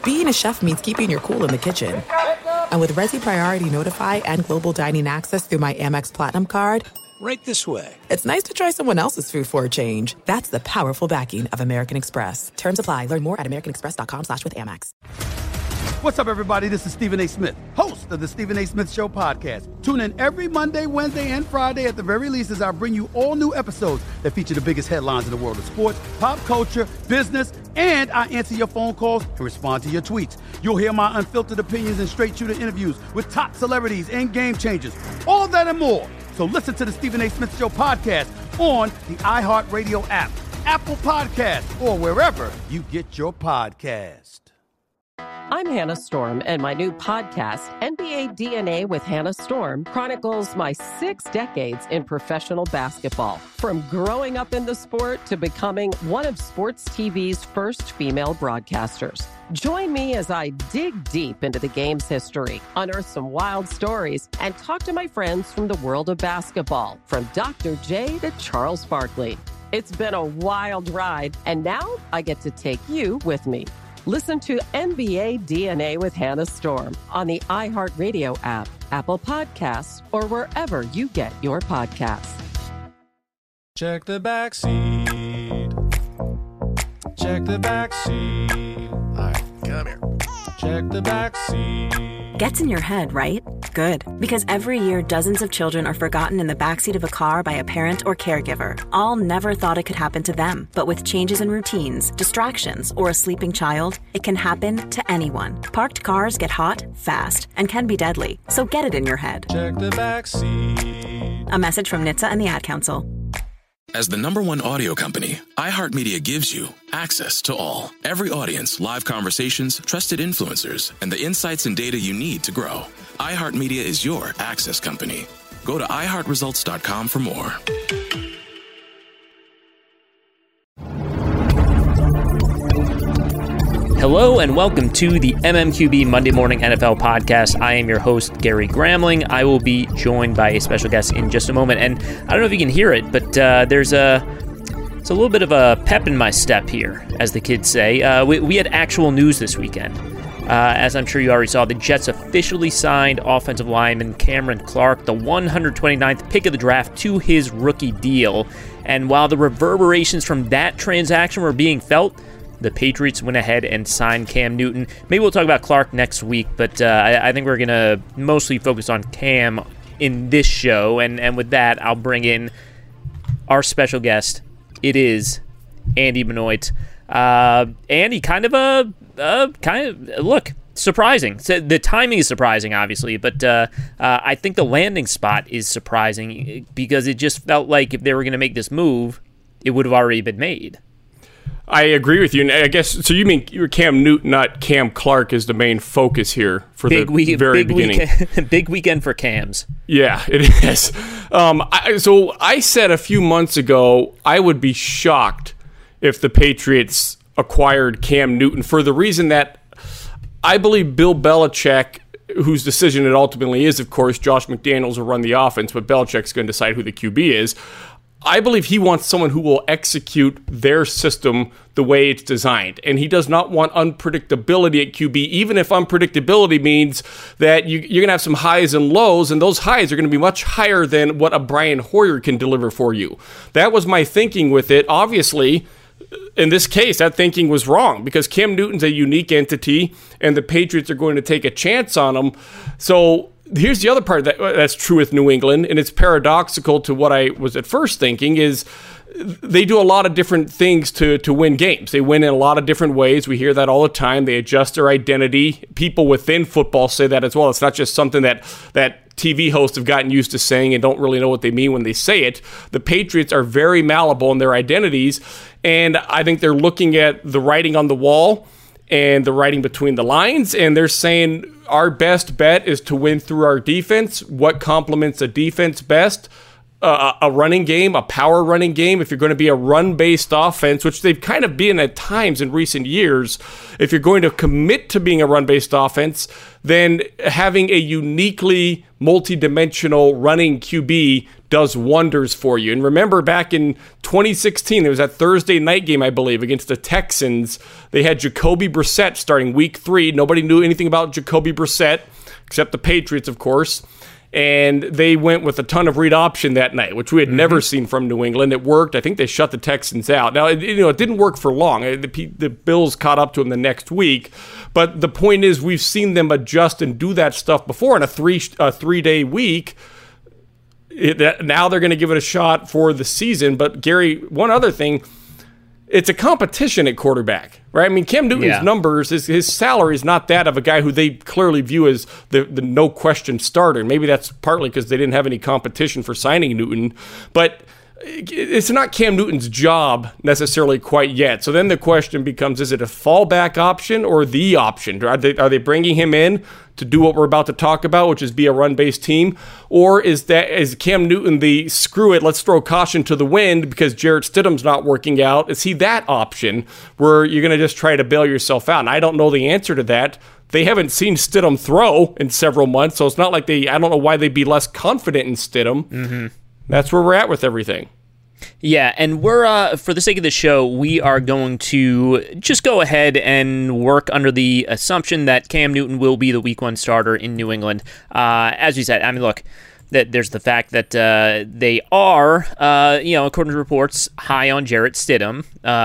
being a chef means keeping your cool in the kitchen. And with Resi Priority Notify and Global Dining Access through my Amex Platinum card, right this way. It's nice to try someone else's food for a change. That's the powerful backing of American Express. Terms apply. Learn more at americanexpress.com/withAmex. What's up, everybody? This is Stephen A. Smith, host of the Stephen A. Smith Show podcast. Tune in every Monday, Wednesday, and Friday at the very least as I bring you all new episodes that feature the biggest headlines in the world of sports, pop culture, business, and I answer your phone calls and respond to your tweets. You'll hear my unfiltered opinions and straight-shooter interviews with top celebrities and game changers. All that and more. So listen to the Stephen A. Smith Show podcast on the iHeartRadio app, Apple Podcasts, or wherever you get your podcast. I'm Hannah Storm, and my new podcast, NBA DNA with Hannah Storm, chronicles my 6 decades in professional basketball. From growing up in the sport to becoming one of sports TV's first female broadcasters. Join me as I dig deep into the game's history, unearth some wild stories, and talk to my friends from the world of basketball, from Dr. J to Charles Barkley. It's been a wild ride, and now I get to take you with me. Listen to NBA DNA with Hannah Storm on the iHeartRadio app, Apple Podcasts, or wherever you get your podcasts. Check the backseat. Check the backseat. All right, come here. Check the backseat. Gets in your head, right? Good. Because every year, dozens of children are forgotten in the backseat of a car by a parent or caregiver. All never thought it could happen to them. But with changes in routines, distractions, or a sleeping child, it can happen to anyone. Parked cars get hot, fast, and can be deadly. So get it in your head. Check the backseat. A message from NHTSA and the Ad Council. As the #1 audio company, iHeartMedia gives you access to all. Every audience, live conversations, trusted influencers, and the insights and data you need to grow. iHeartMedia is your access company. Go to iHeartResults.com for more. Hello and welcome to the MMQB Monday Morning NFL Podcast. I am your host, Gary Gramling. I will be joined by a special guest in just a moment. And I don't know if you can hear it, but it's a little bit of a pep in my step here, as the kids say. We had actual news this weekend. As I'm sure you already saw, the Jets officially signed offensive lineman Cameron Clark, the 129th pick of the draft, to his rookie deal. And while the reverberations from that transaction were being felt, the Patriots went ahead and signed Cam Newton. Maybe we'll talk about Clark next week, but I think we're going to mostly focus on Cam in this show. And with that, I'll bring in our special guest. It is Andy Benoit. Andy, look, surprising. So the timing is surprising, obviously, but I think the landing spot is surprising because it just felt like if they were going to make this move, it would have already been made. I agree with you. And I guess, so you mean Cam Newton, not Cam Clark, is the main focus here for the very beginning. Big weekend for Cams. Yeah, it is. So I said a few months ago I would be shocked if the Patriots acquired Cam Newton for the reason that I believe Bill Belichick, whose decision it ultimately is, of course, Josh McDaniels will run the offense, but Belichick's going to decide who the QB is. I believe he wants someone who will execute their system the way it's designed. And he does not want unpredictability at QB, even if unpredictability means that you're going to have some highs and lows, and those highs are going to be much higher than what a Brian Hoyer can deliver for you. That was my thinking with it. Obviously, in this case, that thinking was wrong because Cam Newton's a unique entity, and the Patriots are going to take a chance on him. So here's the other part that's true with New England, and it's paradoxical to what I was at first thinking, is they do a lot of different things to win games. They win in a lot of different ways. We hear that all the time. They adjust their identity. People within football say that as well. It's not just something that TV hosts have gotten used to saying and don't really know what they mean when they say it. The Patriots are very malleable in their identities, and I think they're looking at the writing on the wall and the writing between the lines, and they're saying our best bet is to win through our defense. What complements a defense best? a running game, a power running game, if you're going to be a run-based offense, which they've kind of been at times in recent years, if you're going to commit to being a run-based offense, then having a uniquely multi-dimensional running QB does wonders for you. And remember back in 2016, there was that Thursday night game, I believe, against the Texans. They had Jacoby Brissett starting week 3. Nobody knew anything about Jacoby Brissett, except the Patriots, of course. And they went with a ton of read option that night, which we had never seen from New England. It worked. I think they shut the Texans out. Now, it didn't work for long. The Bills caught up to them the next week. But the point is, we've seen them adjust and do that stuff before in a three-day week. Now they're going to give it a shot for the season. But, Gary, one other thing, it's a competition at quarterback, right? I mean, Cam Newton's numbers, his salary is not that of a guy who they clearly view as the no-question starter. Maybe that's partly because they didn't have any competition for signing Newton. But it's not Cam Newton's job necessarily quite yet. So then the question becomes, is it a fallback option or the option? Are they bringing him in to do what we're about to talk about, which is be a run-based team? Or is Cam Newton the screw it, let's throw caution to the wind because Jarrett Stidham's not working out? Is he that option where you're going to just try to bail yourself out? And I don't know the answer to that. They haven't seen Stidham throw in several months, so it's not like I don't know why they'd be less confident in Stidham. Mm-hmm. That's where we're at with everything. Yeah, and we're, for the sake of the show, we are going to just go ahead and work under the assumption that Cam Newton will be the Week 1 starter in New England. As you said, I mean, look, that there's the fact that they are, according to reports, high on Jarrett Stidham.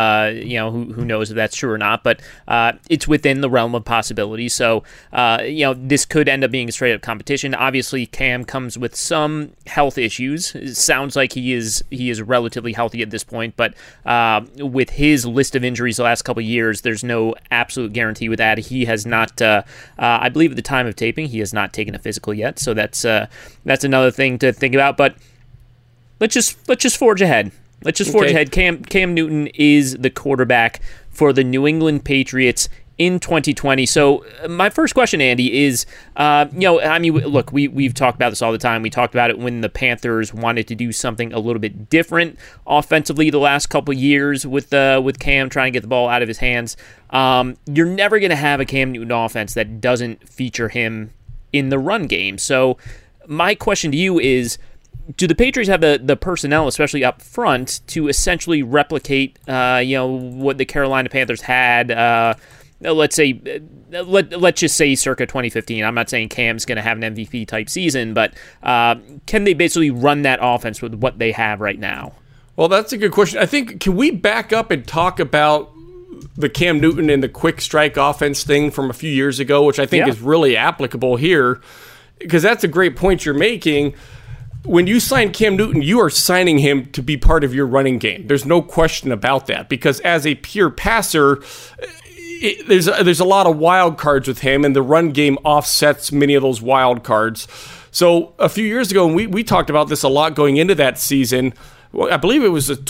Who knows if that's true or not, but it's within the realm of possibility. So, this could end up being a straight-up competition. Obviously, Cam comes with some health issues. It sounds like he is relatively healthy at this point, but with his list of injuries the last couple of years, there's no absolute guarantee with that. He has not, I believe at the time of taping, he has not taken a physical yet, so that's another thing to think about. But let's just forge ahead. Let's just forge ahead. Cam Newton is the quarterback for the New England Patriots in 2020. So my first question, Andy, is, look, we've talked about this all the time. We talked about it when the Panthers wanted to do something a little bit different offensively the last couple of years with Cam trying to get the ball out of his hands. You're never going to have a Cam Newton offense that doesn't feature him in the run game. So my question to you is, do the Patriots have the personnel, especially up front, to essentially replicate, what the Carolina Panthers had? Let's just say circa 2015. I'm not saying Cam's going to have an MVP type season, but can they basically run that offense with what they have right now? Well, that's a good question. I think, can we back up and talk about the Cam Newton and the quick strike offense thing from a few years ago, which I think is really applicable here, because that's a great point you're making. When you sign Cam Newton, you are signing him to be part of your running game. There's no question about that, because as a pure passer, there's a lot of wild cards with him, and the run game offsets many of those wild cards. So a few years ago, and we talked about this a lot going into that season, I believe it was the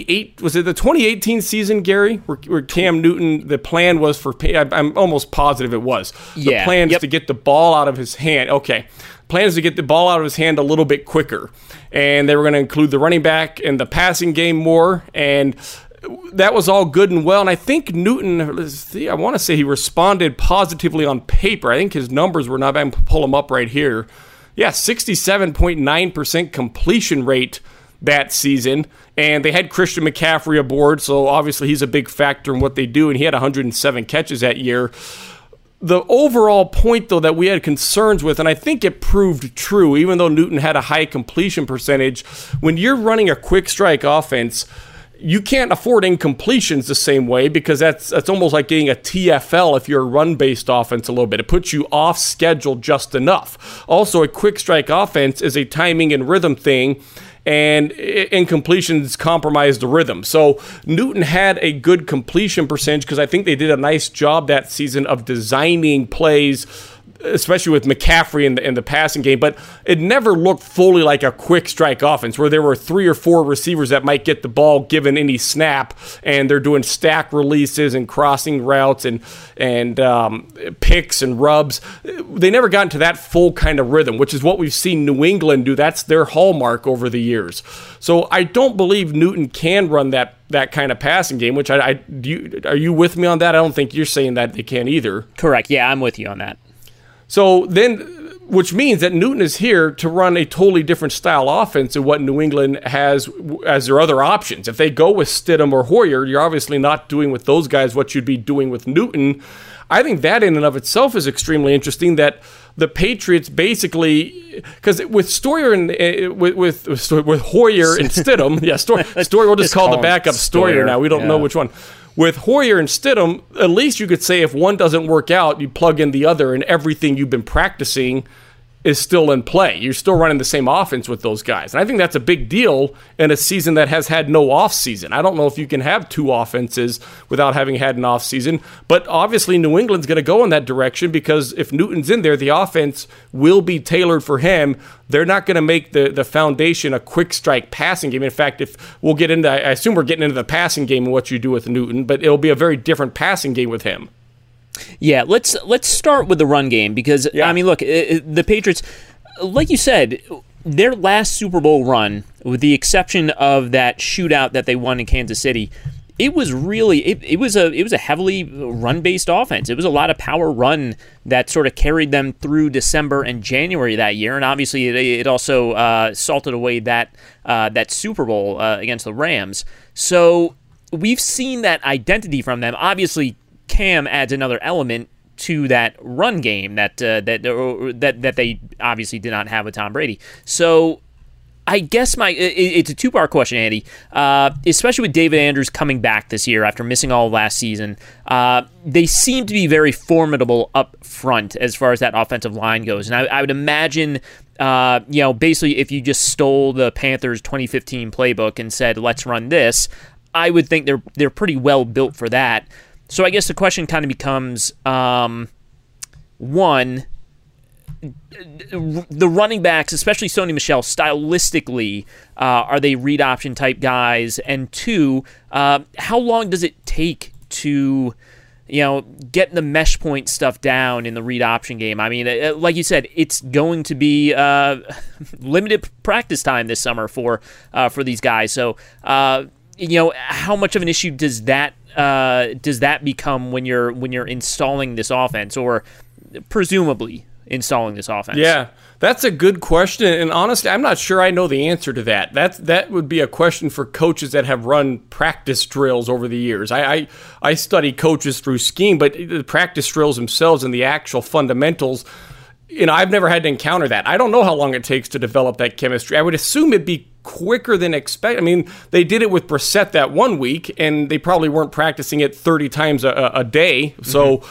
2018 season, Gary, where Cam Newton, the plan was for, I'm almost positive it was. The plan is to get the ball out of his hand. Okay. Plan is to get the ball out of his hand a little bit quicker. And they were going to include the running back and the passing game more. And that was all good and well. And I think Newton, I want to say he responded positively on paper. I think his numbers were not, I'm going to pull them up right here. Yeah, 67.9% completion rate that season, and they had Christian McCaffrey aboard, so obviously he's a big factor in what they do, and he had 107 catches that year. The overall point, though, that we had concerns with, and I think it proved true, even though Newton had a high completion percentage, when you're running a quick strike offense, you can't afford incompletions the same way, because that's almost like getting a TFL if you're a run-based offense a little bit. It puts you off schedule just enough. Also, a quick strike offense is a timing and rhythm thing, and incompletions compromise the rhythm. So Newton had a good completion percentage because I think they did a nice job that season of designing plays especially with McCaffrey in the passing game, but it never looked fully like a quick strike offense where there were 3 or 4 receivers that might get the ball given any snap, and they're doing stack releases and crossing routes and picks and rubs. They never got into that full kind of rhythm, which is what we've seen New England do. That's their hallmark over the years. So I don't believe Newton can run that kind of passing game, which are you with me on that? I don't think you're saying that they can either. Correct. Yeah, I'm with you on that. So then, which means that Newton is here to run a totally different style offense than what New England has as their other options. If they go with Stidham or Hoyer, you're obviously not doing with those guys what you'd be doing with Newton. I think that in and of itself is extremely interesting, that the Patriots basically, because with Stoyer and with Hoyer and Stidham, Stoyer, we'll just call the backup Stoyer now. We don't know which one. With Hoyer and Stidham, at least you could say if one doesn't work out, you plug in the other, and everything you've been practicing is still in play. You're still running the same offense with those guys. And I think that's a big deal in a season that has had no off season. I don't know if you can have 2 offenses without having had an off season, but obviously New England's going to go in that direction, because if Newton's in there, the offense will be tailored for him. They're not going to make the foundation a quick strike passing game. In fact, if we'll get into, I assume we're getting into the passing game and what you do with Newton, but it'll be a very different passing game with him. Yeah, let's start with the run game, because, I mean, look, the Patriots, like you said, their last Super Bowl run, with the exception of that shootout that they won in Kansas City, it was really it was a heavily run-based offense. It was a lot of power run that sort of carried them through December and January that year, and obviously it also salted away that Super Bowl against the Rams. So we've seen that identity from them. Obviously, Cam adds another element to that run game that they obviously did not have with Tom Brady. So I guess it's a 2-part question, Andy. Especially with David Andrews coming back this year after missing all of last season, they seem to be very formidable up front as far as that offensive line goes. And I would imagine, basically if you just stole the Panthers 2015 playbook and said, let's run this, I would think they're pretty well built for that. So I guess the question kind of becomes, one, the running backs, especially Sony Michel, stylistically, are they read option type guys? And 2, how long does it take to, get the mesh point stuff down in the read option game? I mean, like you said, it's going to be limited practice time this summer for these guys. So, how much of an issue does that become when you're installing this offense, or presumably installing this offense? Yeah, that's a good question, and honestly, I'm not sure I know the answer to that. That would be a question for coaches that have run practice drills over the years. I study coaches through scheme, but the practice drills themselves and the actual fundamentals, I've never had to encounter that. I don't know how long it takes to develop that chemistry. I would assume it'd be quicker than expected. I mean, they did it with Brissett that one week, and they probably weren't practicing it 30 times a day. So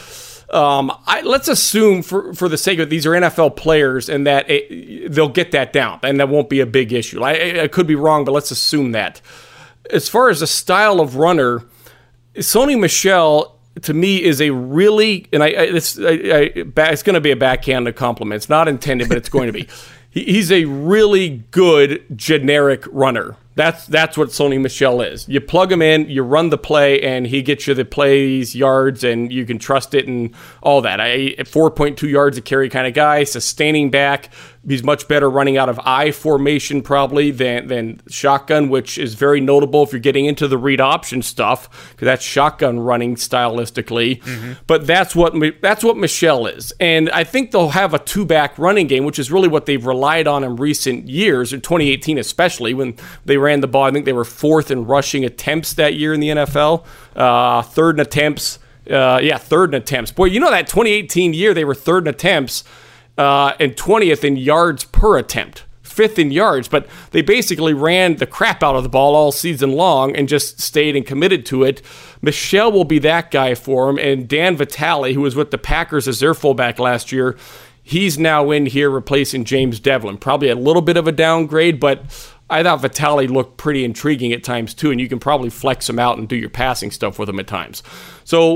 let's assume, for the sake of it, these are NFL players, and that they'll get that down, and that won't be a big issue. I could be wrong, but let's assume that. As far as the style of runner, Sony Michel, to me, is a really, and it's going to be a backhanded compliment. It's not intended, but it's going to be. He's a really good generic runner. That's what Sony Michel is. You plug him in, you run the play, and he gets you the plays, yards, and you can trust it and all that. 4.2 yards a carry kind of guy, sustaining back. He's much better running out of I formation probably than shotgun, which is very notable if you're getting into the read option stuff, because that's shotgun running stylistically. Mm-hmm. But that's what Michel is. And I think they'll have a 2-back running game, which is really what they've relied on in recent years, in 2018 especially, when they ran the ball. I think they were 4th in rushing attempts that year in the NFL, 3rd in attempts. 3rd in attempts. Boy, that 2018 year they were 3rd in attempts, and 20th in yards per attempt, 5th in yards, but they basically ran the crap out of the ball all season long and just stayed and committed to it. Michel will be that guy for him, and Dan Vitale, who was with the Packers as their fullback last year, he's now in here replacing James Devlin. Probably a little bit of a downgrade, but I thought Vitale looked pretty intriguing at times too, and you can probably flex him out and do your passing stuff with him at times. So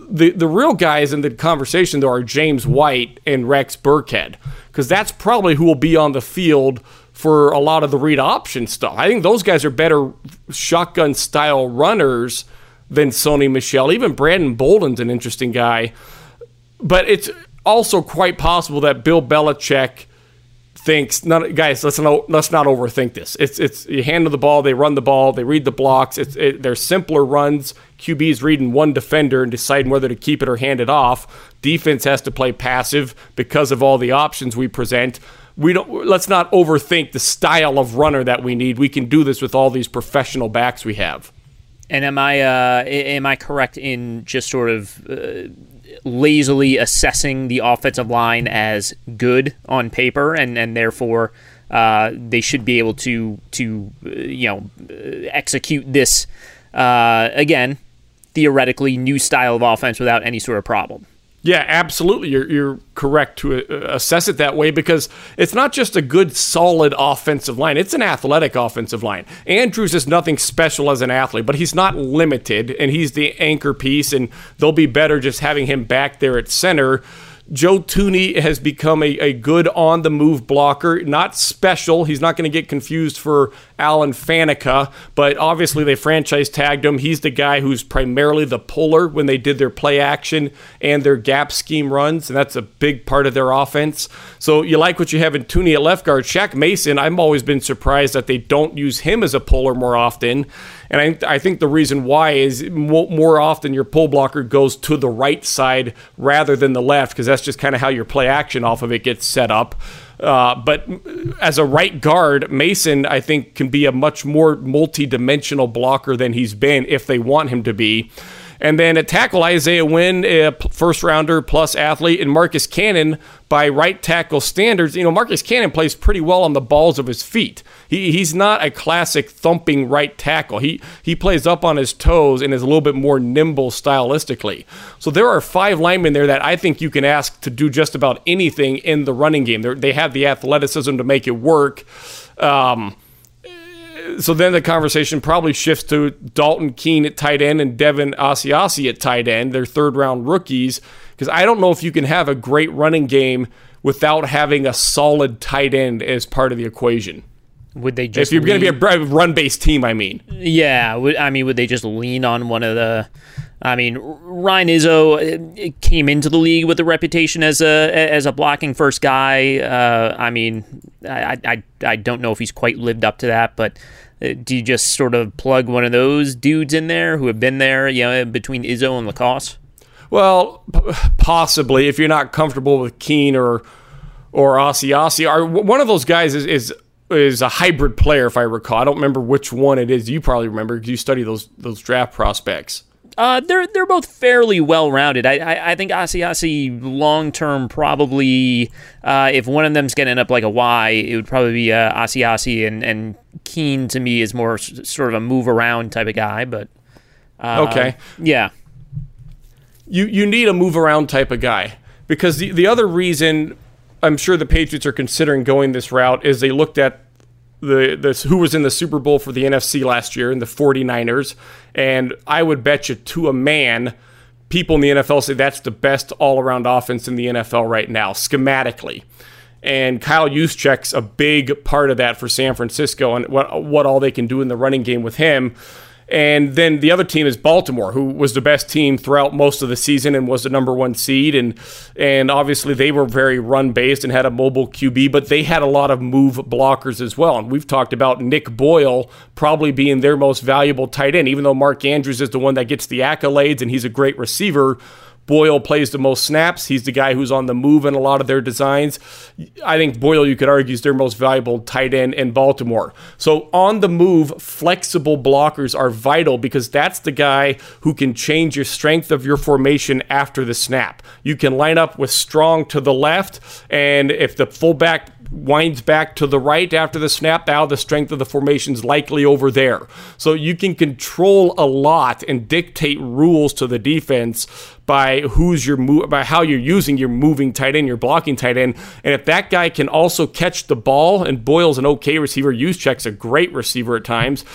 the real guys in the conversation, though, are James White and Rex Burkhead, because that's probably who will be on the field for a lot of the read option stuff. I think those guys are better shotgun-style runners than Sony Michel. Even Brandon Bolden's an interesting guy. But it's also quite possible that Bill Belichick thinks, guys, let's not overthink this. It's you handle the ball, they run the ball, they read the blocks. They're simpler runs. QB's reading one defender and deciding whether to keep it or hand it off. Defense has to play passive because of all the options we present. Let's not overthink the style of runner that we need. We can do this with all these professional backs we have. And am I correct in just sort of lazily assessing the offensive line as good on paper, and therefore they should be able to execute this again, theoretically new style of offense without any sort of problem? Yeah, absolutely. You're correct to assess it that way, because it's not just a good, solid offensive line. It's an athletic offensive line. Andrews is nothing special as an athlete, but he's not limited, and he's the anchor piece, and they'll be better just having him back there at center. Joe Thuney has become a good on-the-move blocker, not special. He's not going to get confused for Alan Faneca, but obviously they franchise tagged him. He's the guy who's primarily the puller when they did their play action and their gap scheme runs, and that's a big part of their offense. So you like what you have in Thuney at left guard. Shaq Mason, I've always been surprised that they don't use him as a puller more often. And I think the reason why is more often your pull blocker goes to the right side rather than the left, because that's just kind of how your play action off of it gets set up. But as a right guard, Mason, I think, can be a much more multi-dimensional blocker than he's been if they want him to be. And then at tackle, Isaiah Wynn, a first-rounder plus athlete, and Marcus Cannon, by right tackle standards, Marcus Cannon plays pretty well on the balls of his feet. He's not a classic thumping right tackle. He plays up on his toes and is a little bit more nimble stylistically. So there are 5 linemen there that I think you can ask to do just about anything in the running game. They have the athleticism to make it work. So then the conversation probably shifts to Dalton Keene at tight end and Devin Asiasi at tight end. They're third-round rookies, because I don't know if you can have a great running game without having a solid tight end as part of the equation. Would they just? If you're going to be a run-based team, I mean. Yeah, would they just lean on one of the? Ryan Izzo came into the league with a reputation as a blocking first guy. I don't know if he's quite lived up to that, but do you just sort of plug one of those dudes in there who have been there, between Izzo and Lacoste? Well, possibly, if you're not comfortable with Keene or Asiasi, or one of those guys is a hybrid player, if I recall. I don't remember which one it is. You probably remember because you study those draft prospects. They're both fairly well-rounded. I think Asiasi long-term probably, if one of them's going to end up like a Y, it would probably be Asiasi, and Keene to me is more sort of a move-around type of guy. But okay. Yeah. You need a move-around type of guy, because the other reason I'm sure the Patriots are considering going this route is they looked at who was in the Super Bowl for the NFC last year, in the 49ers, and I would bet you to a man, people in the NFL say that's the best all-around offense in the NFL right now, schematically. And Kyle Juszczyk's a big part of that for San Francisco, and what all they can do in the running game with him. And then the other team is Baltimore, who was the best team throughout most of the season and was the number 1 seed. And obviously they were very run-based and had a mobile QB, but they had a lot of move blockers as well. And we've talked about Nick Boyle probably being their most valuable tight end, even though Mark Andrews is the one that gets the accolades and he's a great receiver. Boyle plays the most snaps. He's the guy who's on the move in a lot of their designs. I think Boyle, you could argue, is their most valuable tight end in Baltimore. So on the move, flexible blockers are vital, because that's the guy who can change your strength of your formation after the snap. You can line up with strong to the left, and if the fullback winds back to the right after the snap, now the strength of the formation's likely over there. So you can control a lot and dictate rules to the defense by by how you're using your moving tight end, your blocking tight end. And if that guy can also catch the ball, and Boyle's an okay receiver, Juszczyk's a great receiver at times,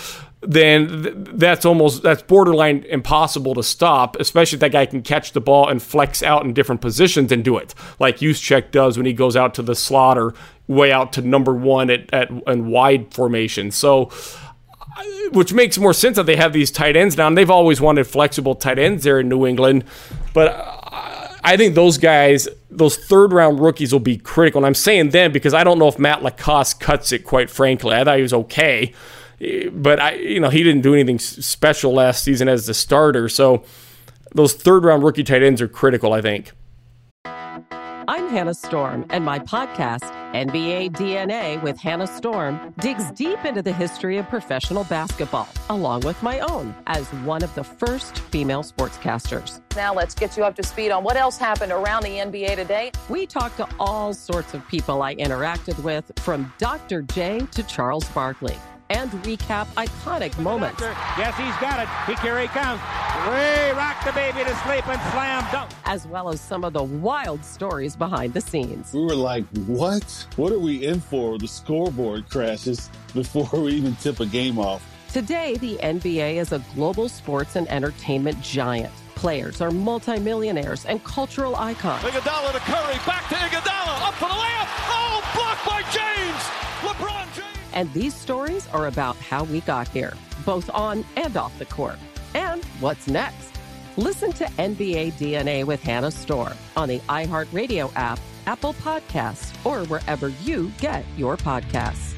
then that's borderline impossible to stop, especially if that guy can catch the ball and flex out in different positions and do it, like Juszczyk does when he goes out to the slot or way out to number one at wide formation. So, which makes more sense that they have these tight ends now, and they've always wanted flexible tight ends there in New England. But I think those guys, those third-round rookies, will be critical. And I'm saying them because I don't know if Matt LaCosse cuts it, quite frankly. I thought he was okay, but he didn't do anything special last season as the starter. So those third-round rookie tight ends are critical, I think. I'm Hannah Storm, and my podcast, NBA DNA with Hannah Storm, digs deep into the history of professional basketball, along with my own, as one of the first female sportscasters. Now let's get you up to speed on what else happened around the NBA today. We talk to all sorts of people I interacted with, from Dr. J to Charles Barkley, and recap iconic moments. Yes, he's got it. Here he comes. Way rock the baby to sleep and slam dunk. As well as some of the wild stories behind the scenes. We were like, what? What are we in for? The scoreboard crashes before we even tip a game off. Today, the NBA is a global sports and entertainment giant. Players are multimillionaires and cultural icons. Iguodala to Curry, back to Iguodala, up for the layup. Oh, blocked by James. LeBron James. And these stories are about how we got here, both on and off the court. And what's next? Listen to NBA DNA with Hannah Storm on the iHeartRadio app, Apple Podcasts, or wherever you get your podcasts.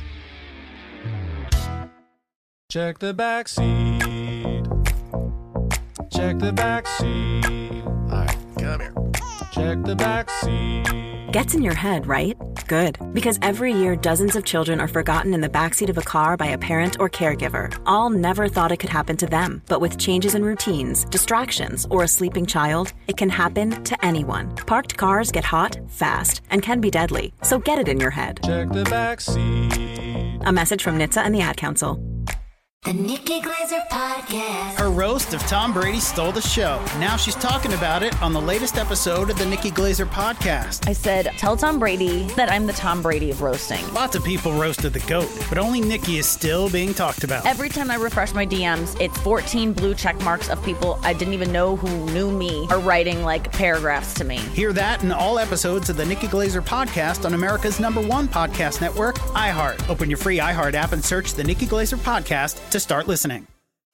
Check the backseat. Check the backseat. All right, come here. Check the backseat. Gets in your head, right? Good. Because every year, dozens of children are forgotten in the backseat of a car by a parent or caregiver. All never thought it could happen to them. But with changes in routines, distractions, or a sleeping child, it can happen to anyone. Parked cars get hot, fast, and can be deadly. So get it in your head. Check the backseat. A message from NHTSA and the Ad Council. The Nikki Glaser Podcast. Her roast of Tom Brady stole the show. Now she's talking about it on the latest episode of the Nikki Glaser Podcast. I said, tell Tom Brady that I'm the Tom Brady of roasting. Lots of people roasted the GOAT, but only Nikki is still being talked about. Every time I refresh my DMs, it's 14 blue check marks of people I didn't even know who knew me are writing like paragraphs to me. Hear that in all episodes of the Nikki Glaser Podcast on America's #1 podcast network, iHeart. Open your free iHeart app and search the Nikki Glaser Podcast to start listening.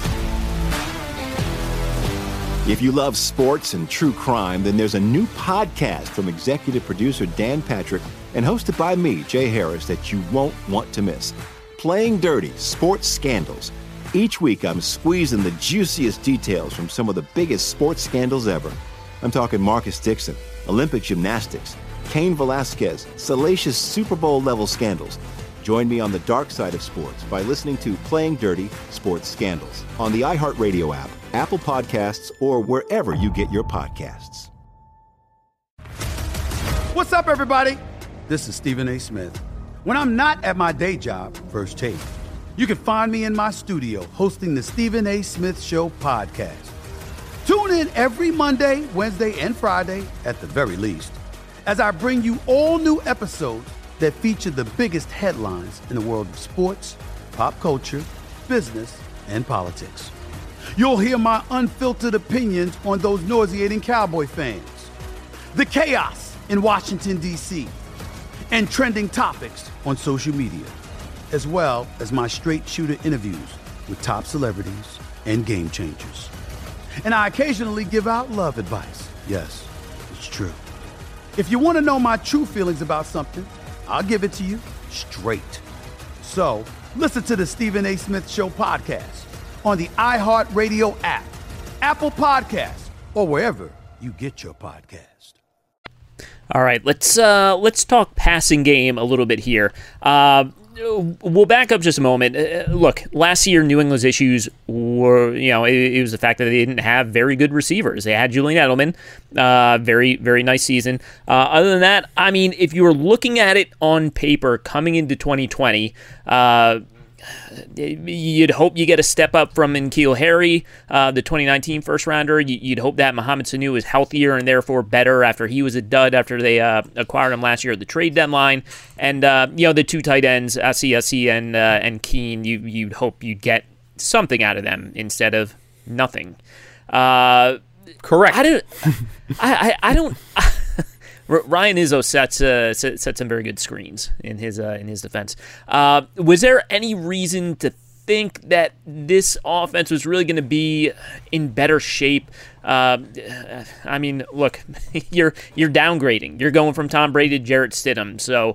If you love sports and true crime, then there's a new podcast from executive producer Dan Patrick and hosted by me, Jay Harris, that you won't want to miss. Playing Dirty: Sports Scandals. Each week, I'm squeezing the juiciest details from some of the biggest sports scandals ever. I'm talking Marcus Dixon, Olympic gymnastics, Cain Velasquez, salacious Super Bowl-level scandals. Join me on the dark side of sports by listening to Playing Dirty: Sports Scandals on the iHeartRadio app, Apple Podcasts, or wherever you get your podcasts. What's up, everybody? This is Stephen A. Smith. When I'm not at my day job, First Take, you can find me in my studio hosting the Stephen A. Smith Show podcast. Tune in every Monday, Wednesday, and Friday, at the very least, as I bring you all new episodes that feature the biggest headlines in the world of sports, pop culture, business, and politics. You'll hear my unfiltered opinions on those nauseating Cowboy fans, the chaos in Washington, D.C., and trending topics on social media, as well as my straight shooter interviews with top celebrities and game changers. And I occasionally give out love advice. Yes, it's true. If you want to know my true feelings about something, I'll give it to you straight. So, listen to the Stephen A. Smith Show podcast on the iHeartRadio app, Apple Podcasts, or wherever you get your podcast. All right, let's talk passing game a little bit here. We'll back up just a moment. Look, last year, New England's issues were, it was the fact that they didn't have very good receivers. They had Julian Edelman, very, very nice season. Other than that, I mean, if you were looking at it on paper coming into 2020, you'd hope you get a step up from N'Keal Harry, the 2019 first rounder. You'd hope that Mohamed Sanu is healthier and therefore better after he was a dud after they acquired him last year at the trade deadline. And the two tight ends, Asiasi and Keene, you'd hope you'd get something out of them instead of nothing. Correct. I don't. Ryan Izzo set some very good screens in his defense. Was there any reason to think that this offense was really going to be in better shape? I mean, look, you're downgrading. You're going from Tom Brady to Jarrett Stidham. So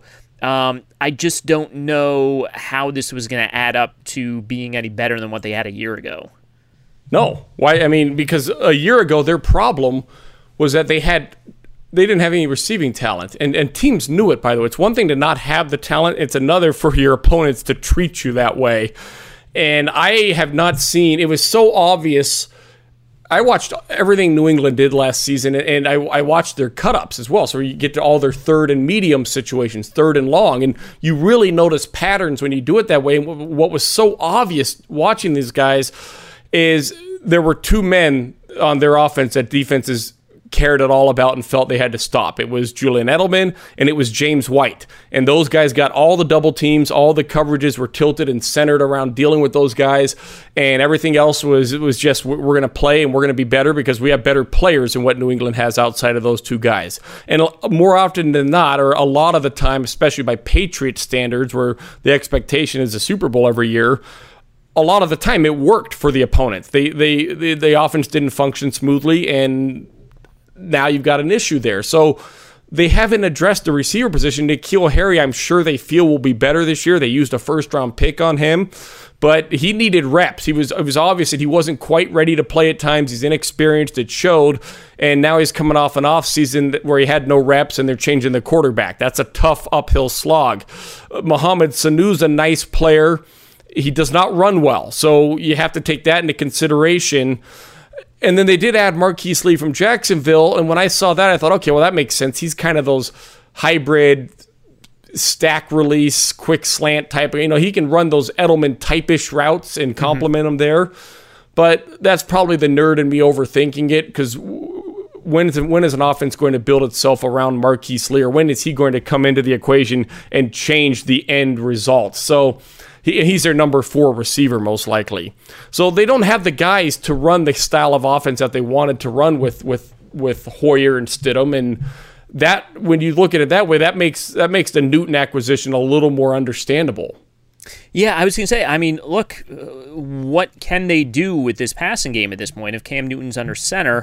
I just don't know how this was going to add up to being any better than what they had a year ago. No. Why? I mean, because a year ago, their problem was that they didn't have any receiving talent. And teams knew it, by the way. It's one thing to not have the talent. It's another for your opponents to treat you that way. And I have not seen, it was so obvious. I watched everything New England did last season, and I watched their cut-ups as well. So you get to all their third and medium situations, third and long, and you really notice patterns when you do it that way. And what was so obvious watching these guys is there were two men on their offense that defenses cared at all about and felt they had to stop. It was Julian Edelman and it was James White. And those guys got all the double teams, all the coverages were tilted and centered around dealing with those guys, and everything else was just, we're going to play and we're going to be better because we have better players than what New England has outside of those two guys. And more often than not, or a lot of the time, especially by Patriot standards where the expectation is a Super Bowl every year, a lot of the time it worked for the opponents. The offense didn't function smoothly, and now you've got an issue there. So they haven't addressed the receiver position. N'Keal Harry, I'm sure they feel will be better this year. They used a first-round pick on him, but he needed reps. It was obvious that he wasn't quite ready to play at times. He's inexperienced. It showed, and now he's coming off an offseason where he had no reps, and they're changing the quarterback. That's a tough uphill slog. Mohamed Sanu's a nice player. He does not run well, so you have to take that into consideration. And then they did add Marquise Lee from Jacksonville, and when I saw that, I thought, okay, well, that makes sense. He's kind of those hybrid stack release, quick slant type. He can run those Edelman type-ish routes and complement them there. But that's probably the nerd in me overthinking it, because when is an offense going to build itself around Marquise Lee, or when is he going to come into the equation and change the end result? So he's their number 4 receiver, most likely. So they don't have the guys to run the style of offense that they wanted to run with Hoyer and Stidham. And that, when you look at it that way, that makes the Newton acquisition a little more understandable. Yeah, I was going to say, I mean, look, what can they do with this passing game at this point? If Cam Newton's under center,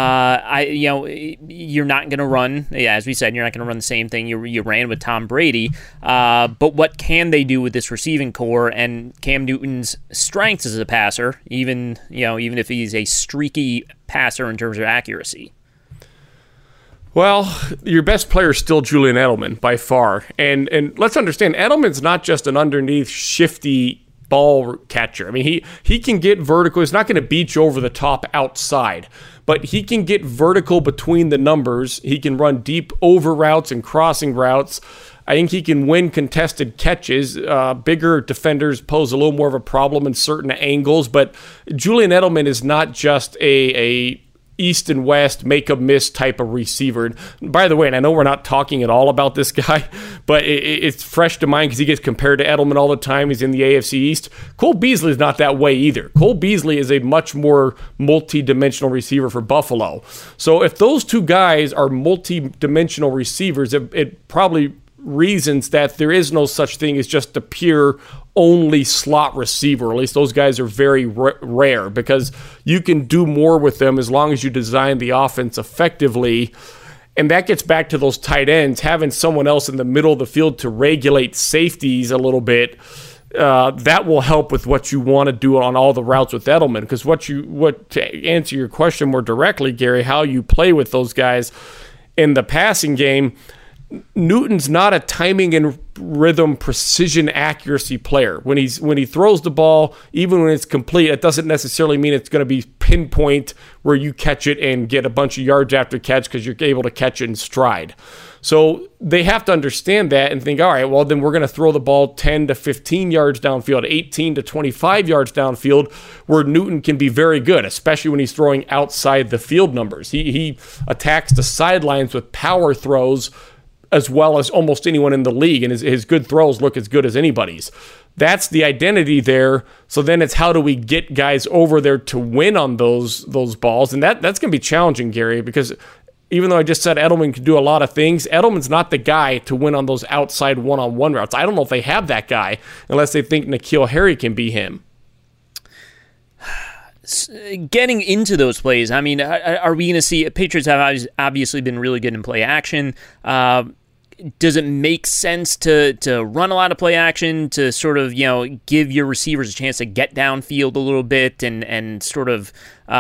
you're not going to run, as we said, you're not going to run the same thing you ran with Tom Brady. But what can they do with this receiving core and Cam Newton's strengths as a passer, even if he's a streaky passer in terms of accuracy? Well, your best player is still Julian Edelman by far. And let's understand, Edelman's not just an underneath shifty ball catcher. I mean, he can get vertical. He's not going to beat you over the top outside, but he can get vertical between the numbers. He can run deep over routes and crossing routes. I think he can win contested catches. Bigger defenders pose a little more of a problem in certain angles, but Julian Edelman is not just a east and west, make a miss type of receiver. And by the way, and I know we're not talking at all about this guy, but it's fresh to mind because he gets compared to Edelman all the time. He's in the AFC East. Cole Beasley is not that way either. Cole Beasley is a much more multi-dimensional receiver for Buffalo. So if those two guys are multi-dimensional receivers, it probably reasons that there is no such thing as just a pure only slot receiver. At least those guys are very rare, because you can do more with them as long as you design the offense effectively. And that gets back to those tight ends, having someone else in the middle of the field to regulate safeties a little bit. That will help with what you want to do on all the routes with Edelman. Because to answer your question more directly, Gary, how you play with those guys in the passing game, Newton's not a timing and rhythm, precision, accuracy player. When he throws the ball, even when it's complete, it doesn't necessarily mean it's going to be pinpoint where you catch it and get a bunch of yards after catch because you're able to catch it in stride. So they have to understand that and think, all right, well, then we're going to throw the ball 10 to 15 yards downfield, 18 to 25 yards downfield, where Newton can be very good, especially when he's throwing outside the field numbers. He attacks the sidelines with power throws as well as almost anyone in the league, and his good throws look as good as anybody's. That's the identity there. So then it's how do we get guys over there to win on those balls? And that's going to be challenging, Gary, because even though I just said Edelman can do a lot of things, Edelman's not the guy to win on those outside one-on-one routes. I don't know if they have that guy unless they think N'Keal Harry can be him. Getting into those plays, I mean, are we going to see... Patriots have obviously been really good in play action. Does it make sense to run a lot of play action to sort of, give your receivers a chance to get downfield a little bit and sort of,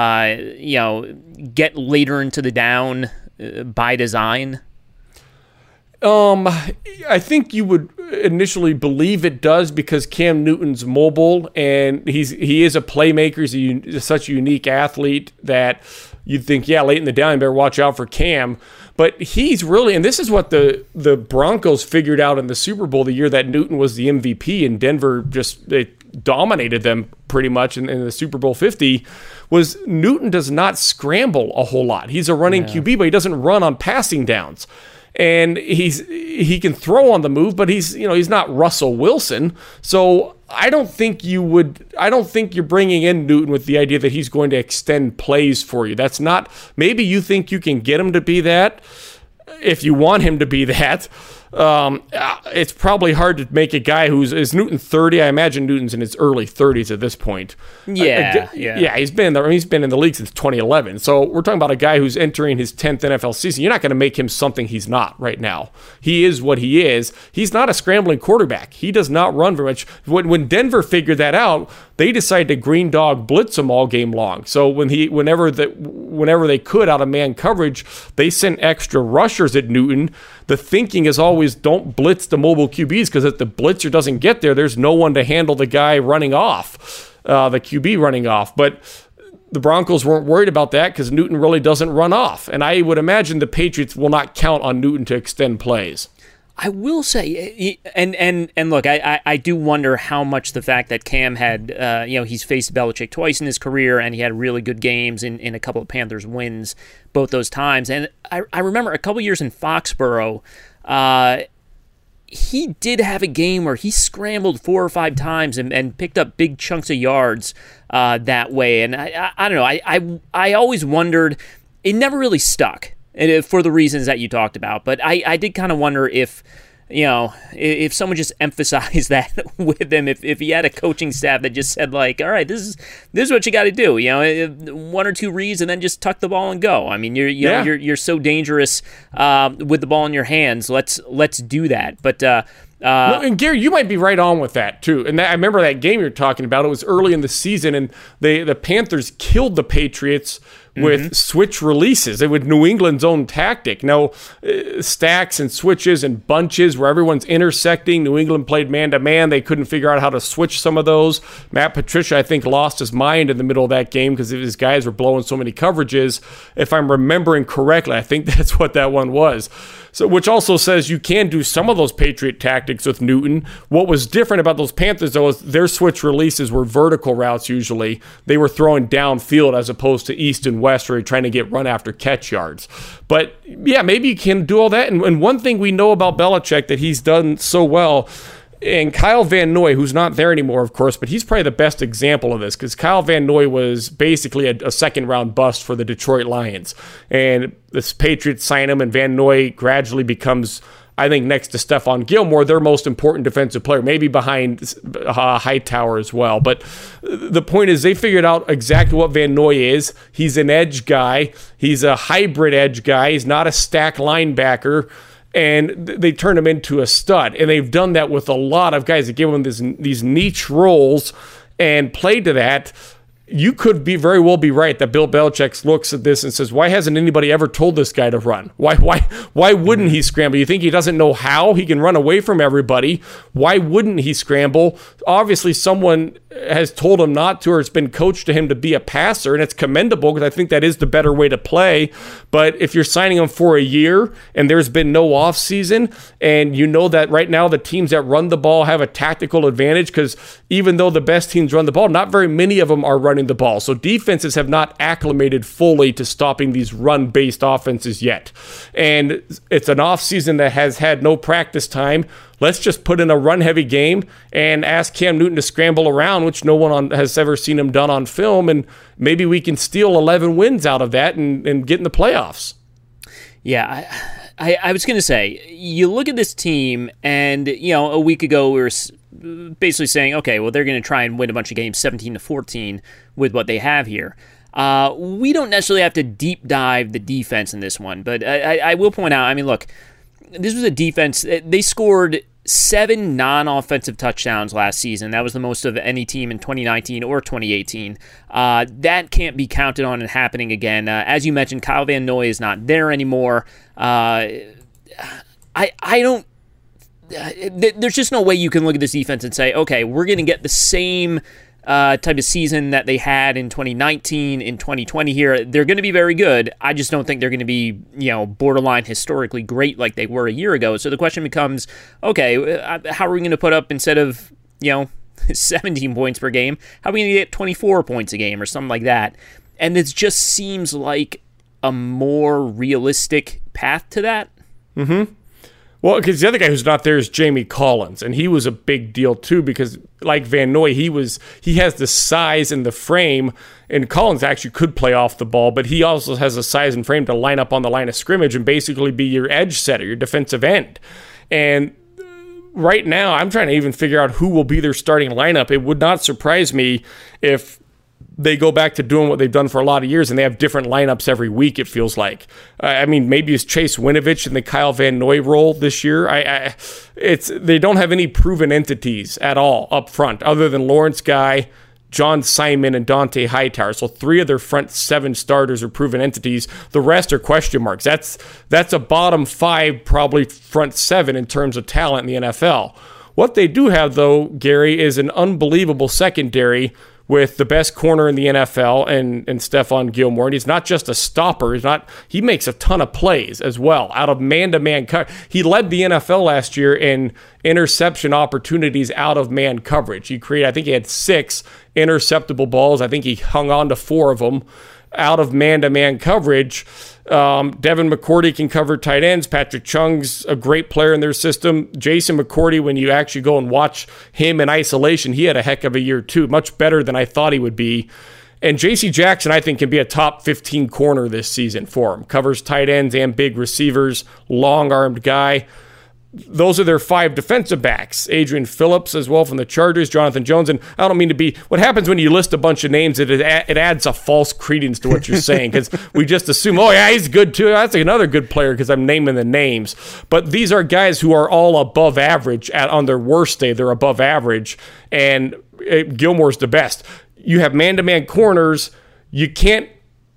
get later into the down by design? I think you would initially believe it does because Cam Newton's mobile and he is a playmaker. He's such a unique athlete that you'd think, late in the down, you better watch out for Cam. But he's really, and this is what the Broncos figured out in the Super Bowl the year that Newton was the MVP and Denver they dominated them pretty much in the Super Bowl 50, was Newton does not scramble a whole lot. He's a running QB, but he doesn't run on passing downs. And he can throw on the move, but he's not Russell Wilson. So I don't think you're bringing in Newton with the idea that he's going to extend plays for you. That's not, maybe you think you can get him to be that if you want him to be that. It's probably hard to make a guy is Newton 30. I imagine Newton's in his early 30s at this point. Yeah. He's been in the league since 2011. So we're talking about a guy who's entering his 10th NFL season. You're not going to make him something he's not right now. He is what he is. He's not a scrambling quarterback. He does not run very much. When Denver figured that out, they decided to green dog blitz him all game long. So whenever they could out of man coverage, they sent extra rushers at Newton. The thinking is always don't blitz the mobile QBs because if the blitzer doesn't get there, there's no one to handle the guy running off, the QB running off. But the Broncos weren't worried about that because Newton really doesn't run off. And I would imagine the Patriots will not count on Newton to extend plays. I will say, and look, I do wonder how much the fact that Cam had, he's faced Belichick twice in his career, and he had really good games in a couple of Panthers wins both those times. And I remember a couple years in Foxborough, he did have a game where he scrambled 4 or 5 times and picked up big chunks of yards that way. And I don't know, I always wondered, it never really stuck. For the reasons that you talked about. But I did kind of wonder if someone just emphasized that with him, if he had a coaching staff that just said, like, all right, this is what you got to do, 1 or 2 reads and then just tuck the ball and go. I mean, you're so dangerous with the ball in your hands. Let's do that. But and Gary, you might be right on with that too. And I remember that game you're talking about. It was early in the season, and the Panthers killed the Patriots with switch releases. It was New England's own tactic. Now, stacks and switches and bunches where everyone's intersecting. New England played man-to-man. They couldn't figure out how to switch some of those. Matt Patricia, I think, lost his mind in the middle of that game because his guys were blowing so many coverages. If I'm remembering correctly, I think that's what that one was. So, which also says you can do some of those Patriot tactics with Newton. What was different about those Panthers, though, is their switch releases were vertical routes usually. They were throwing downfield as opposed to east and west where you're trying to get run after catch yards. But, yeah, maybe you can do all that. And one thing we know about Belichick that he's done so well, and Kyle Van Noy, who's not there anymore, of course, but he's probably the best example of this because Kyle Van Noy was basically a second-round bust for the Detroit Lions. And the Patriots sign him, and Van Noy gradually becomes, I think, next to Stephon Gilmore, their most important defensive player, maybe behind Hightower as well. But the point is they figured out exactly what Van Noy is. He's an edge guy. He's a hybrid edge guy. He's not a stack linebacker. And they turned him into a stud. And they've done that with a lot of guys that give him these niche roles and played to that. You could very well be right that Bill Belichick looks at this and says, why hasn't anybody ever told this guy to run? Why wouldn't he scramble? You think he doesn't know how? He can run away from everybody. Why wouldn't he scramble? Obviously, someone has told him not to, or it's been coached to him to be a passer, and it's commendable because I think that is the better way to play. But if you're signing him for a year and there's been no offseason, and you know that right now the teams that run the ball have a tactical advantage because even though the best teams run the ball, not very many of them are running running the ball. So defenses have not acclimated fully to stopping these run-based offenses yet. And it's an offseason that has had no practice time. Let's just put in a run-heavy game and ask Cam Newton to scramble around, which no one has ever seen him done on film, and maybe we can steal 11 wins out of that and get in the playoffs. Yeah, I was going to say, you look at this team, and a week ago we were basically saying, okay, well, they're going to try and win a bunch of games 17-14 with what they have here. We don't necessarily have to deep dive the defense in this one, but I will point out, I mean, look, this was a defense. They scored 7 non-offensive touchdowns last season. That was the most of any team in 2019 or 2018. That can't be counted on and happening again. As you mentioned, Kyle Van Noy is not there anymore. I don't. There's just no way you can look at this defense and say, okay, we're going to get the same type of season that they had in 2019, in 2020 here. They're going to be very good. I just don't think they're going to be, borderline historically great like they were a year ago. So the question becomes, okay, how are we going to put up, instead of, 17 points per game, how are we going to get 24 points a game or something like that? And it just seems like a more realistic path to that. Mm-hmm. Well, because the other guy who's not there is Jamie Collins, and he was a big deal too because, like Van Noy, he has the size and the frame, and Collins actually could play off the ball, but he also has the size and frame to line up on the line of scrimmage and basically be your edge setter, your defensive end. And right now, I'm trying to even figure out who will be their starting lineup. It would not surprise me if they go back to doing what they've done for a lot of years, and they have different lineups every week, it feels like. I mean, maybe it's Chase Winovich in the Kyle Van Noy role this year. They don't have any proven entities at all up front, other than Lawrence Guy, John Simon, and Dante Hightower. So 3 of their front 7 starters are proven entities. The rest are question marks. That's a bottom 5, probably front 7 in terms of talent in the NFL. What they do have, though, Gary, is an unbelievable secondary with the best corner in the NFL and Stephon Gilmore. And he's not just a stopper. He makes a ton of plays as well out of man-to-man coverage. He led the NFL last year in interception opportunities out of man coverage. I think he had 6 interceptable balls. I think he hung on to 4 of them out of man-to-man coverage. Devin McCourty can cover tight ends. Patrick Chung's a great player in their system. Jason McCourty, when you actually go and watch him in isolation, he had a heck of a year too, much better than I thought he would be. And J.C. Jackson, I think, can be a top 15 corner this season for him. Covers tight ends and big receivers, long-armed guy. Those are their 5 defensive backs. Adrian Phillips as well from the Chargers, Jonathan Jones. And I don't mean to be... What happens when you list a bunch of names, it adds a false credence to what you're saying, because we just assume, oh, yeah, he's good too. That's another good player because I'm naming the names. But these are guys who are all above average. On their worst day, they're above average. And Gilmore's the best. You have man-to-man corners. You can't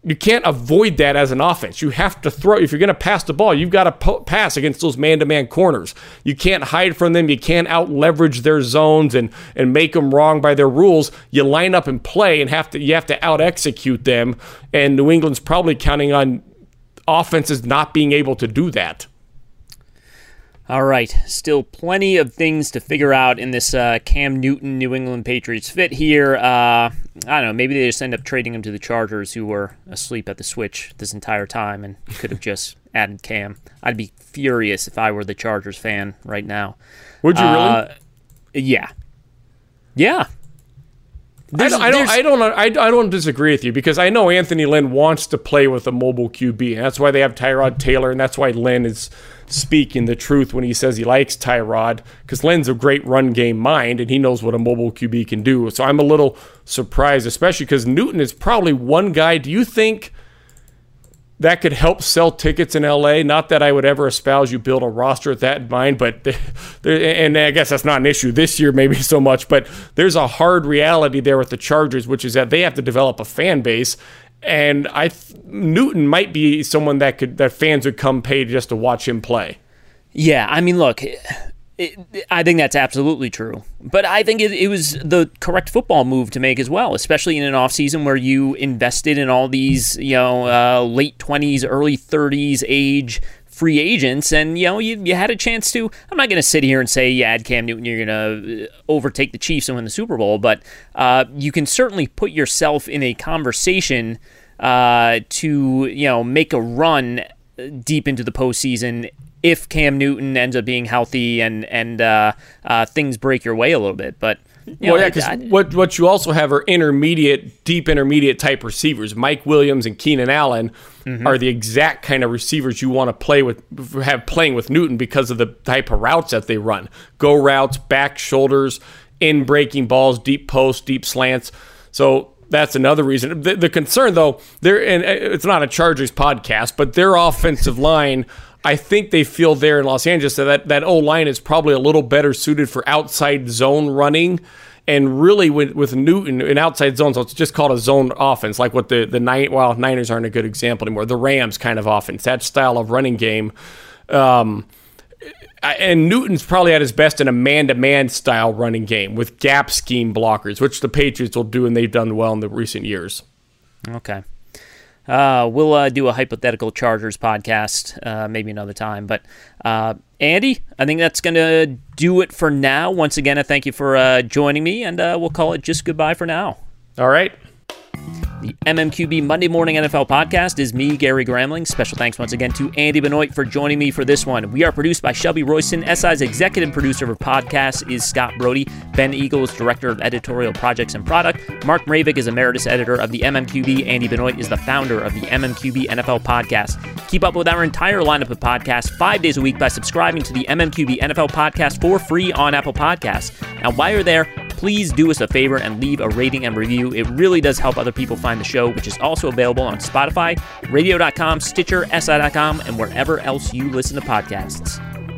avoid that as an offense. You have to throw. If you're going to pass the ball, you've got to pass against those man-to-man corners. You can't hide from them. You can't out-leverage their zones and make them wrong by their rules. You line up and play, and you have to out-execute them. And New England's probably counting on offenses not being able to do that. All right, still plenty of things to figure out in this Cam Newton New England Patriots fit here. I don't know, maybe they just end up trading him to the Chargers, who were asleep at the switch this entire time and could have just added Cam. I'd be furious if I were the Chargers fan right now. Would you really? Yeah. Yeah. I don't disagree with you, because I know Anthony Lynn wants to play with a mobile QB, and that's why they have Tyrod Taylor, and that's why Lynn is speaking the truth when he says he likes Tyrod, because Lynn's a great run game mind, and he knows what a mobile QB can do. So I'm a little surprised, especially because Newton is probably one guy. Do you think that could help sell tickets in LA? Not that I would ever espouse you build a roster with that in mind, but and I guess that's not an issue this year maybe so much, but there's a hard reality there with the Chargers, which is that they have to develop a fan base, and Newton might be someone that fans would come pay just to watch him play. Yeah, I mean, look, I think that's absolutely true. But I think it was the correct football move to make as well, especially in an offseason where you invested in all these, late 20s, early 30s age free agents, and you had a chance to. I'm not going to sit here and say you add Cam Newton, you're going to overtake the Chiefs and win the Super Bowl, but you can certainly put yourself in a conversation to make a run deep into the postseason if Cam Newton ends up being healthy and things break your way a little bit. But because what you also have are deep intermediate type receivers. Mike Williams and Keenan Allen are the exact kind of receivers you want to have playing with Newton because of the type of routes that they run. Go routes, back shoulders, in breaking balls, deep posts, deep slants. So that's another reason. The concern, though, and it's not a Chargers podcast, but their offensive line, I think they feel there in Los Angeles that O-line is probably a little better suited for outside zone running. And really with Newton in outside zones, so it's just called a zone offense, like what the Niners aren't a good example anymore. The Rams kind of offense, that style of running game. And Newton's probably at his best in a man-to-man style running game with gap scheme blockers, which the Patriots will do, and they've done well in the recent years. Okay. We'll do a hypothetical Chargers podcast maybe another time. But Andy, I think that's going to do it for now. Once again, I thank you for joining me, and we'll call it just goodbye for now. All right. The MMQB Monday Morning NFL Podcast is me, Gary Gramling. Special thanks once again to Andy Benoit for joining me for this one. We are produced by Shelby Royston. SI's executive producer of podcasts is Scott Brody. Ben Eagle is director of editorial projects and product. Mark Mravik is emeritus editor of the MMQB. Andy Benoit is the founder of the MMQB NFL Podcast. Keep up with our entire lineup of podcasts 5 days a week by subscribing to the MMQB NFL Podcast for free on Apple Podcasts. And while you're there, please do us a favor and leave a rating and review. It really does help other people find the show, which is also available on Spotify, radio.com, Stitcher, SI.com, and wherever else you listen to podcasts.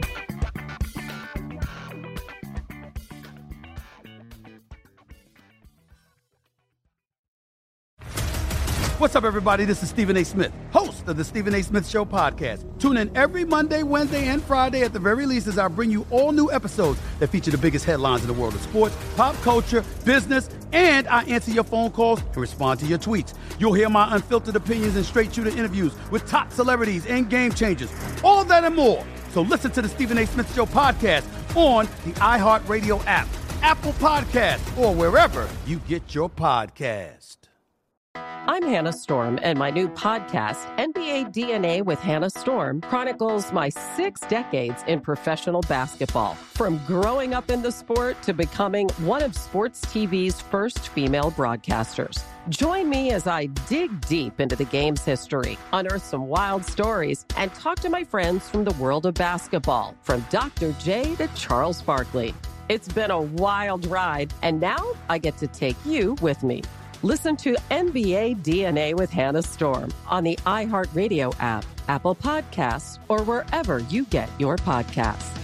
What's up, everybody? This is Stephen A. Smith, host of the Stephen A. Smith Show podcast. Tune in every Monday, Wednesday, and Friday at the very least as I bring you all new episodes that feature the biggest headlines in the world of sports, pop culture, business, and I answer your phone calls and respond to your tweets. You'll hear my unfiltered opinions and straight-shooter interviews with top celebrities and game changers. All that and more. So listen to the Stephen A. Smith Show podcast on the iHeartRadio app, Apple Podcasts, or wherever you get your podcast. I'm Hannah Storm, and my new podcast, NBA DNA with Hannah Storm, chronicles my 6 decades in professional basketball. From growing up in the sport to becoming one of sports TV's first female broadcasters. Join me as I dig deep into the game's history, unearth some wild stories, and talk to my friends from the world of basketball, from Dr. J to Charles Barkley. It's been a wild ride, and now I get to take you with me. Listen to NBA DNA with Hannah Storm on the iHeartRadio app, Apple Podcasts, or wherever you get your podcasts.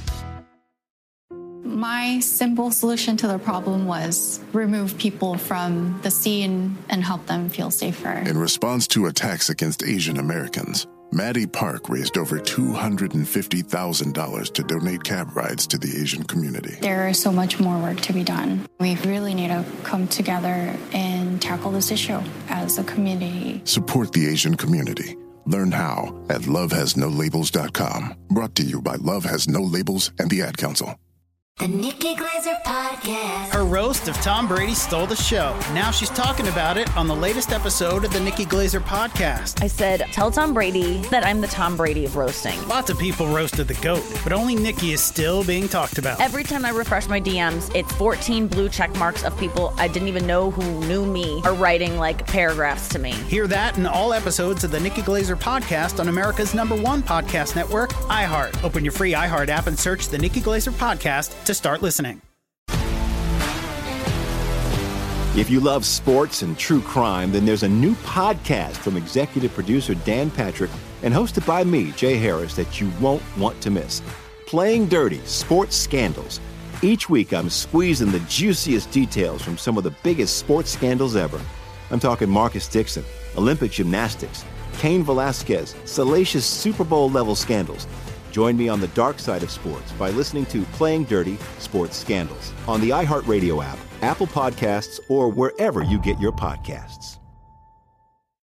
My simple solution to the problem was remove people from the scene and help them feel safer. In response to attacks against Asian Americans, Maddie Park raised over $250,000 to donate cab rides to the Asian community. There is so much more work to be done. We really need to come together and tackle this issue as a community. Support the Asian community. Learn how at lovehasnolabels.com. Brought to you by Love Has No Labels and the Ad Council. The Nikki Glaser Podcast. Her roast of Tom Brady stole the show. Now she's talking about it on the latest episode of the Nikki Glaser Podcast. I said, tell Tom Brady that I'm the Tom Brady of roasting. Lots of people roasted the GOAT, but only Nikki is still being talked about. Every time I refresh my DMs, it's 14 blue check marks of people I didn't even know who knew me are writing like paragraphs to me. Hear that in all episodes of the Nikki Glaser Podcast on America's #1 podcast network, iHeart. Open your free iHeart app and search the Nikki Glaser Podcast to start listening. If you love sports and true crime, then there's a new podcast from executive producer Dan Patrick and hosted by me, Jay Harris, that you won't want to miss. Playing Dirty: Sports Scandals. Each week, I'm squeezing the juiciest details from some of the biggest sports scandals ever. I'm talking Marcus Dixon, Olympic gymnastics, Cain Velasquez, salacious Super Bowl-level scandals. Join me on the dark side of sports by listening to Playing Dirty: Sports Scandals on the iHeartRadio app, Apple Podcasts, or wherever you get your podcasts.